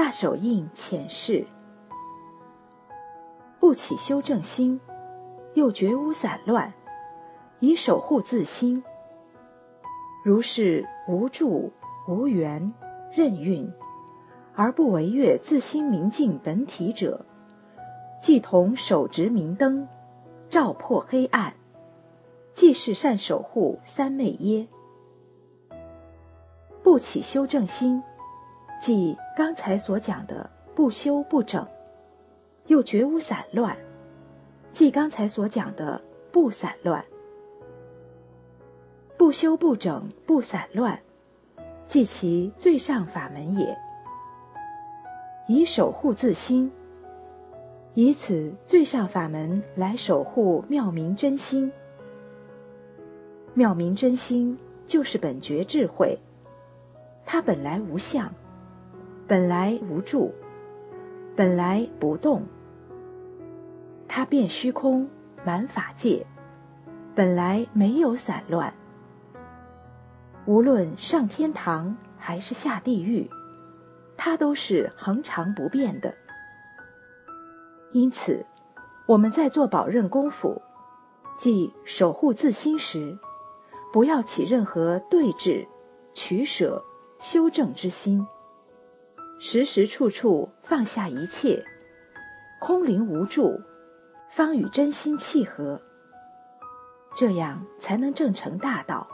大手印浅示。不起修正心，又觉无散乱，以守护自心。如是无住无缘任运，而不违越自心明镜本体者，即同手执明灯，照破黑暗，即是善守护三昧耶。不起修正心，即刚才所讲的不修不整，又绝无散乱，即刚才所讲的不散乱。不修不整不散乱，即其最上法门也。以守护自心，以此最上法门来守护妙明真心。妙明真心就是本觉智慧，它本来无相，本来无住，本来不动，它遍虚空满法界，本来没有散乱。无论上天堂还是下地狱，它都是恒常不变的。因此我们在做宝刃功夫，即守护自心时，不要起任何对峙、取舍、修正之心，时时处处放下一切，空灵无住，方与真心契合，这样才能证成大道。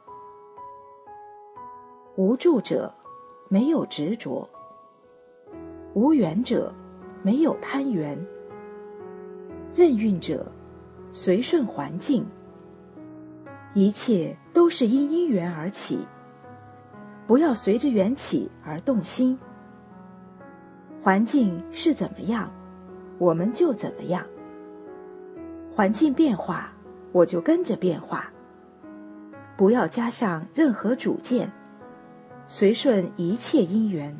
无住者，没有执着；无缘者，没有攀缘；任运者，随顺环境。一切都是因因缘而起，不要随着缘起而动心。环境是怎么样，我们就怎么样。环境变化，我就跟着变化。不要加上任何主见，随顺一切因缘。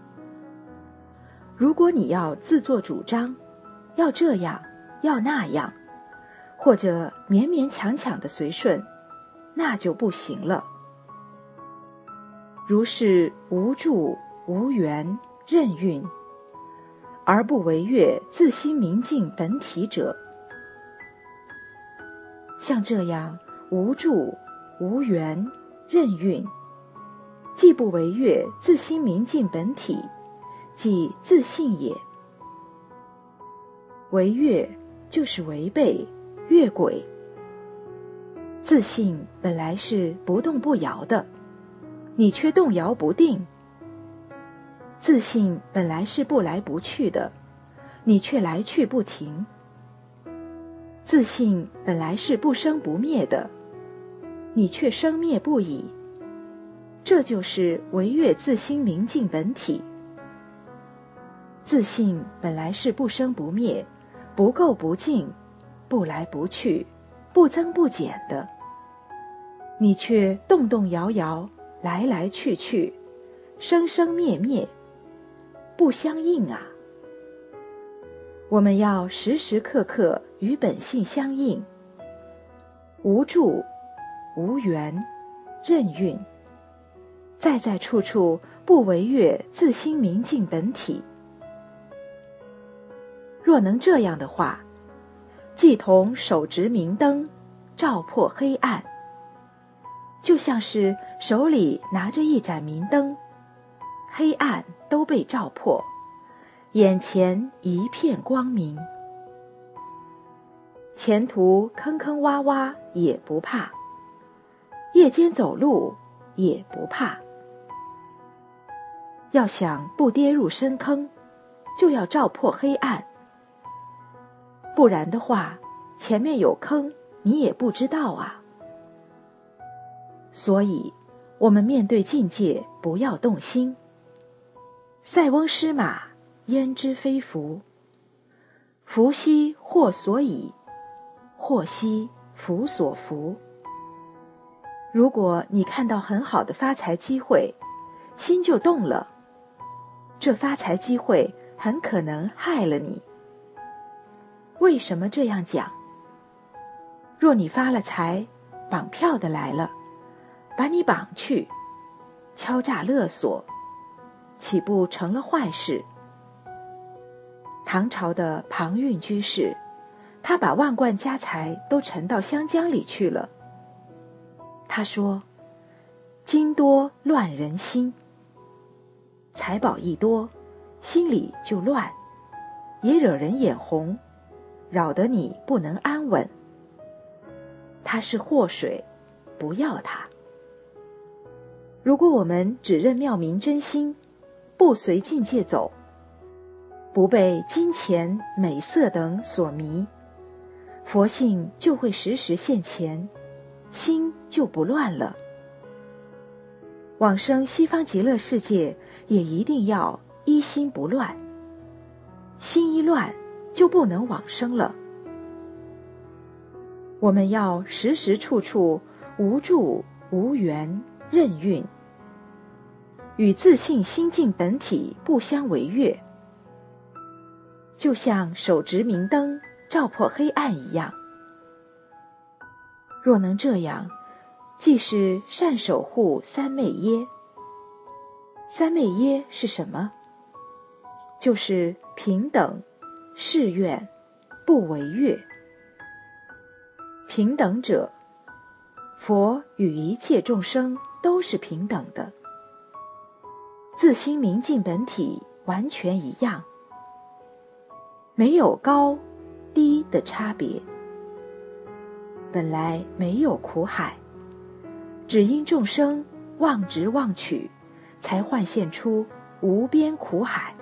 如果你要自作主张，要这样，要那样，或者勉勉强强的随顺，那就不行了。如是无住无缘任运，而不违越自心明镜本体者，像这样无住无缘任运，既不违越自心明镜本体，即自信也。违越就是违背、越轨。自信本来是不动不摇的，你却动摇不定。自信本来是不来不去的，你却来去不停。自信本来是不生不灭的，你却生灭不已。这就是违越自心明镜本体。自信本来是不生不灭，不垢不净，不来不去，不增不减的，你却动动摇摇，来来去去，生生灭灭，不相应啊！我们要时时刻刻与本性相应，无住无缘任运，在在处处不违越自心明镜本体。若能这样的话，即同手执明灯，照破黑暗，就像是手里拿着一盏明灯，黑暗都被照破，眼前一片光明。前途坑坑洼洼也不怕，夜间走路也不怕。要想不跌入深坑，就要照破黑暗，不然的话，前面有坑，你也不知道啊。所以，我们面对境界，不要动心。塞翁失马，焉知非福？福兮祸所倚，祸兮福所伏。如果你看到很好的发财机会，心就动了，这发财机会很可能害了你。为什么这样讲？若你发了财，绑票的来了，把你绑去，敲诈勒索， 岂不成了坏事？唐朝的庞蕴居士，他把万贯家财都沉到湘江里去了。他说：金多乱人心，财宝一多，心里就乱，也惹人眼红，扰得你不能安稳。它是祸水，不要它。如果我们只认妙明真心，不随境界走，不被金钱、美色等所迷，佛性就会时时现前，心就不乱了。往生西方极乐世界也一定要一心不乱，心一乱就不能往生了。我们要时时处处无住无缘任运，与自信心境本体不相违越，就像手执明灯照破黑暗一样。若能这样，即是善守护三昧耶。三昧耶是什么？就是平等、誓愿、不违越。平等者，佛与一切众生都是平等的，自心明净本体完全一样，没有高低的差别。本来没有苦海，只因众生妄执妄取，才幻现出无边苦海。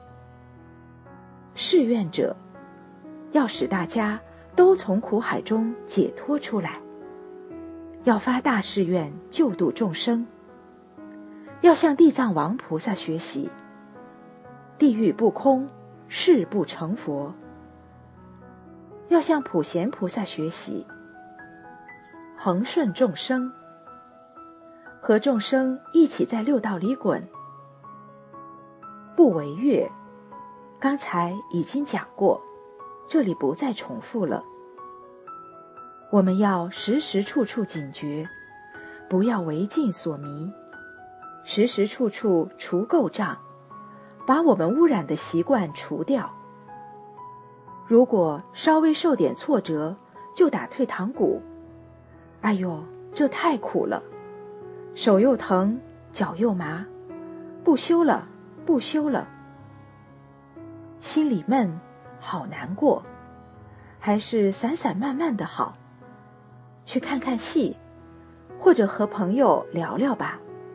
誓愿者，要使大家都从苦海中解脱出来，要发大誓愿救度众生，要向地藏王菩萨学习，地狱不空，誓不成佛；要向普贤菩萨学习，恒顺众生，和众生一起在六道里滚，不违越。刚才已经讲过，这里不再重复了。我们要时时处处警觉，不要为境所迷，时时处处除垢障，把我们污染的习惯除掉。如果稍微受点挫折，就打退堂鼓，哎呦，这太苦了，手又疼，脚又麻，不修了，不修了。心里闷，好难过，还是散散漫漫的好，去看看戏，或者和朋友聊聊吧。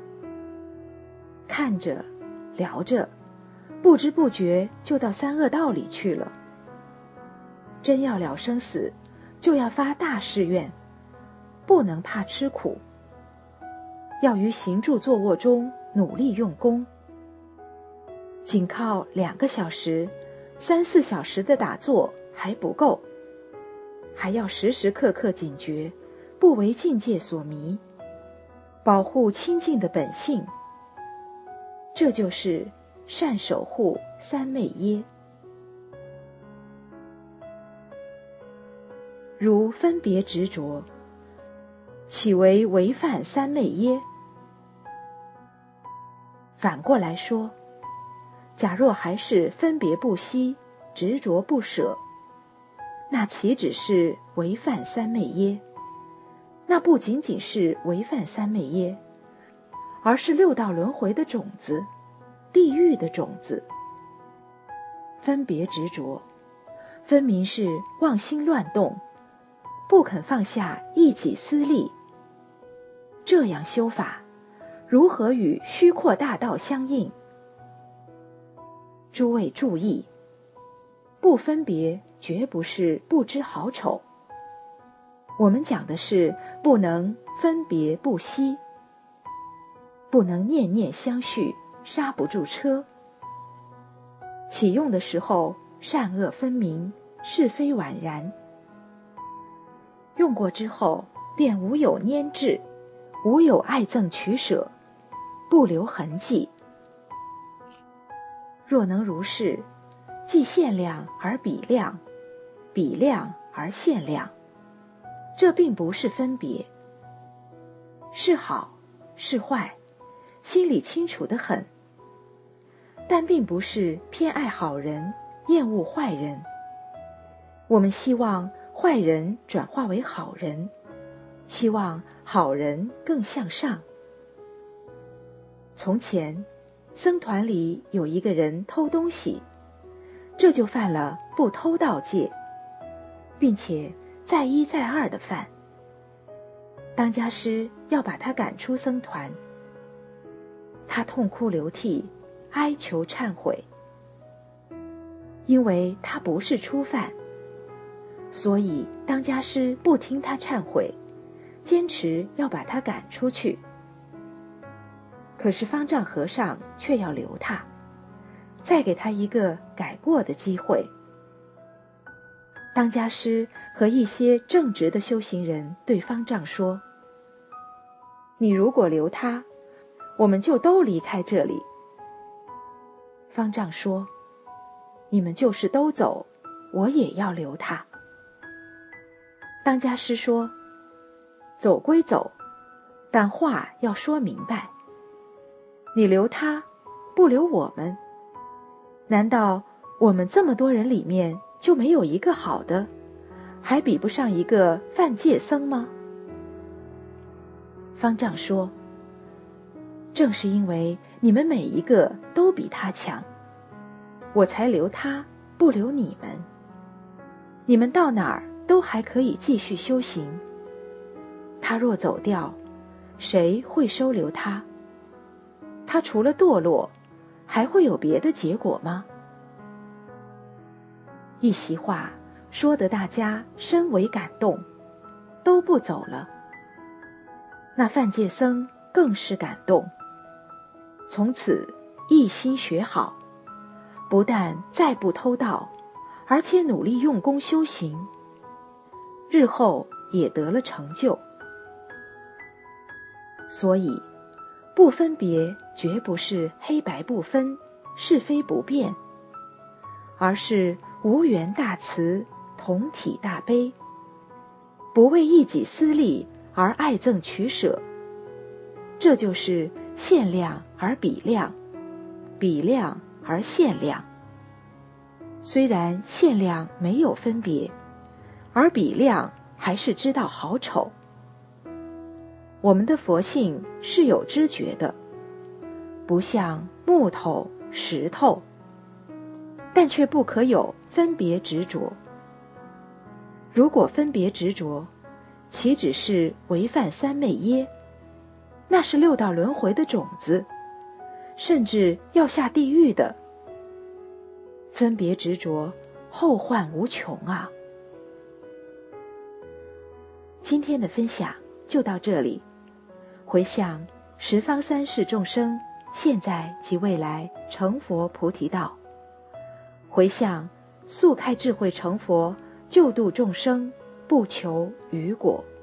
看着聊着，不知不觉就到三恶道里去了。真要了生死，就要发大誓愿，不能怕吃苦，要于行住坐卧中努力用功。仅靠2个小时、3、4小时的打坐还不够，还要时时刻刻警觉，不为境界所迷，保护清净的本性。这就是善守护三昧耶。如分别执着，岂为违犯三昧耶？反过来说，假若还是分别不息，执着不舍，那岂只是违犯三昧耶？那不仅仅是违犯三昧耶，而是六道轮回的种子，地狱的种子。分别执着，分明是妄心乱动，不肯放下一己私利。这样修法，如何与虚阔大道相应？诸位注意，不分别绝不是不知好丑，我们讲的是不能分别不息，不能念念相续，刹不住车。启用的时候善恶分明，是非宛然，用过之后便无有粘滞，无有爱憎取舍，不留痕迹。若能如是，即限量而比量，比量而限量，这并不是分别，是好是坏，心里清楚得很， 但并不是偏爱好人，厌恶坏人。我们希望坏人转化为好人，希望好人更向上。从前，僧团里有一个人偷东西，这就犯了不偷盗戒，并且再一再二地犯。当家师要把他赶出僧团，他痛哭流涕，哀求忏悔。因为他不是初犯，所以当家师不听他忏悔，坚持要把他赶出去。可是方丈和尚却要留他，再给他一个改过的机会。当家师和一些正直的修行人对方丈说：你如果留他，我们就都离开这里。方丈说：你们就是都走，我也要留他。当家师说：走归走，但话要说明白。你留他，不留我们，难道我们这么多人里面就没有一个好的，还比不上一个犯戒僧吗？方丈说：正是因为你们每一个都比他强，我才留他，不留你们。你们到哪儿都还可以继续修行，他若走掉，谁会收留他？他除了堕落，还会有别的结果吗？一席话说得大家深为感动，都不走了。那犯戒僧更是感动，从此一心学好，不但再不偷盗，而且努力用功修行，日后也得了成就。所以不分别绝不是黑白不分，是非不变，而是无缘大慈，同体大悲，不为一己私利而爱憎取舍。这就是限量而比量，比量而限量。虽然限量没有分别，而比量还是知道好丑。我们的佛性是有知觉的，不像木头、石头，但却不可有分别执着。如果分别执着，岂只是违犯三昧耶？那是六道轮回的种子，甚至要下地狱的。分别执着，后患无穷啊！今天的分享就到这里。回向十方三世众生，现在及未来成佛菩提道。回向速开智慧成佛，救度众生，不求余果。